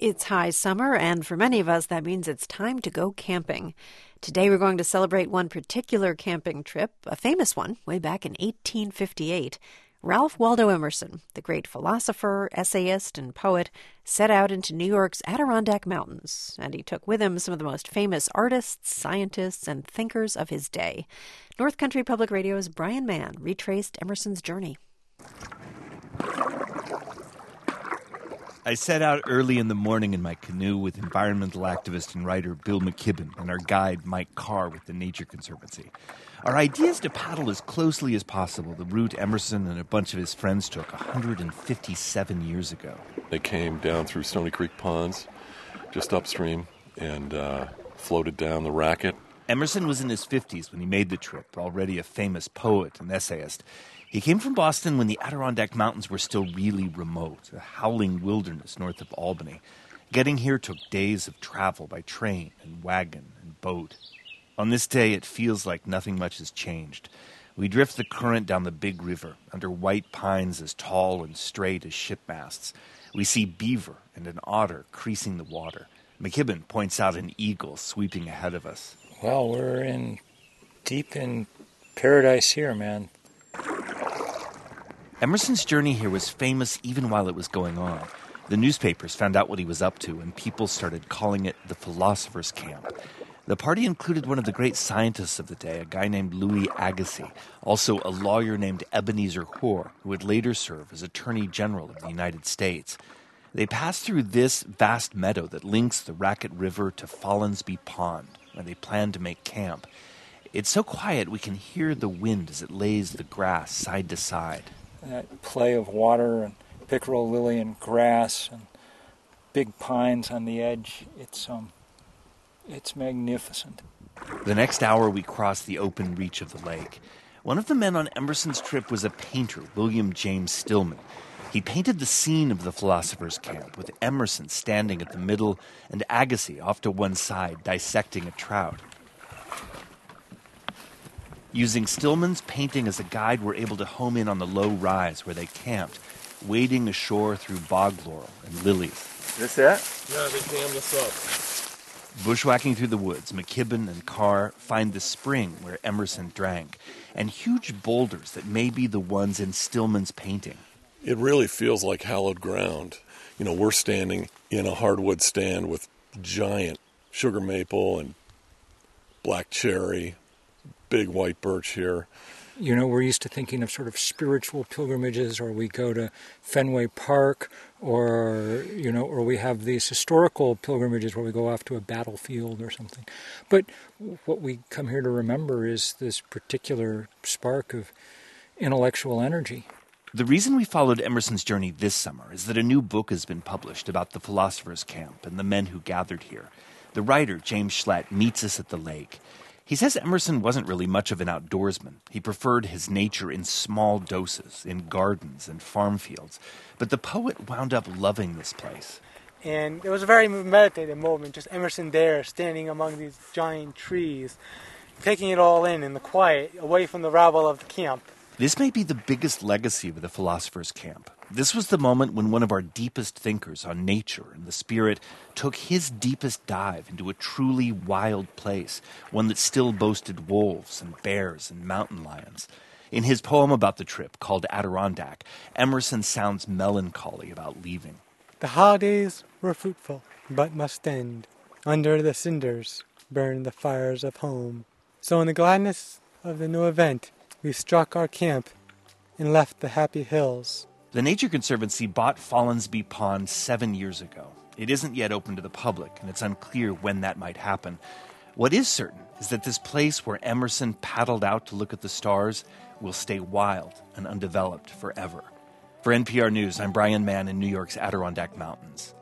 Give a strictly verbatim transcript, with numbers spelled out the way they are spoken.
It's high summer, and for many of us, that means it's time to go camping. Today, we're going to celebrate one particular camping trip, a famous one, way back in eighteen fifty-eight. Ralph Waldo Emerson, the great philosopher, essayist, and poet, set out into New York's Adirondack Mountains, and he took with him some of the most famous artists, scientists, and thinkers of his day. North Country Public Radio's Brian Mann retraced Emerson's journey. I set out early in the morning in my canoe with environmental activist and writer Bill McKibben and our guide Mike Carr with the Nature Conservancy. Our idea is to paddle as closely as possible the route Emerson and a bunch of his friends took one hundred fifty-seven years ago. They came down through Stony Creek Ponds, just upstream, and uh, floated down the Racket. Emerson was in his fifties when he made the trip, already a famous poet and essayist. He came from Boston when the Adirondack Mountains were still really remote, a howling wilderness north of Albany. Getting here took days of travel by train and wagon and boat. On this day, it feels like nothing much has changed. We drift the current down the big river, under white pines as tall and straight as ship masts. We see beaver and an otter creasing the water. McKibben points out an eagle sweeping ahead of us. Well, we're in deep in paradise here, man. Emerson's journey here was famous even while it was going on. The newspapers found out what he was up to, and people started calling it the Philosopher's Camp. The party included one of the great scientists of the day, a guy named Louis Agassiz, also a lawyer named Ebenezer Hoare, who would later serve as Attorney General of the United States. They passed through this vast meadow that links the Racket River to Follansbee Pond, where they planned to make camp. It's so quiet we can hear the wind as it lays the grass side to side. That play of water and pickerel lily and grass and big pines on the edge, it's um, it's magnificent. The next hour we crossed the open reach of the lake. One of the men on Emerson's trip was a painter, William James Stillman. He painted the scene of the Philosopher's Camp, with Emerson standing at the middle and Agassiz off to one side dissecting a trout. Using Stillman's painting as a guide, we're able to home in on the low rise where they camped, wading ashore through bog laurel and lilies. This it? Yeah, they dammed us up. Bushwhacking through the woods, McKibben and Carr find the spring where Emerson drank, and huge boulders that may be the ones in Stillman's painting. It really feels like hallowed ground. You know, we're standing in a hardwood stand with giant sugar maple and black cherry, big white birch here. You know, we're used to thinking of sort of spiritual pilgrimages, or we go to Fenway Park, or, you know, or we have these historical pilgrimages where we go off to a battlefield or something. But what we come here to remember is this particular spark of intellectual energy. The reason we followed Emerson's journey this summer is that a new book has been published about the Philosopher's Camp and the men who gathered here. The writer, James Schlatt, meets us at the lake. He says Emerson wasn't really much of an outdoorsman. He preferred his nature in small doses, in gardens and farm fields. But the poet wound up loving this place. And it was a very meditative moment, just Emerson there, standing among these giant trees, taking it all in in the quiet, away from the rabble of the camp. This may be the biggest legacy of the Philosopher's Camp. This was the moment when one of our deepest thinkers on nature and the spirit took his deepest dive into a truly wild place, one that still boasted wolves and bears and mountain lions. In his poem about the trip, called Adirondack, Emerson sounds melancholy about leaving. The holidays were fruitful, but must end. Under the cinders burn the fires of home. So in the gladness of the new event, we struck our camp and left the happy hills. The Nature Conservancy bought Follansbee Pond seven years ago. It isn't yet open to the public, and it's unclear when that might happen. What is certain is that this place where Emerson paddled out to look at the stars will stay wild and undeveloped forever. For N P R News, I'm Brian Mann in New York's Adirondack Mountains.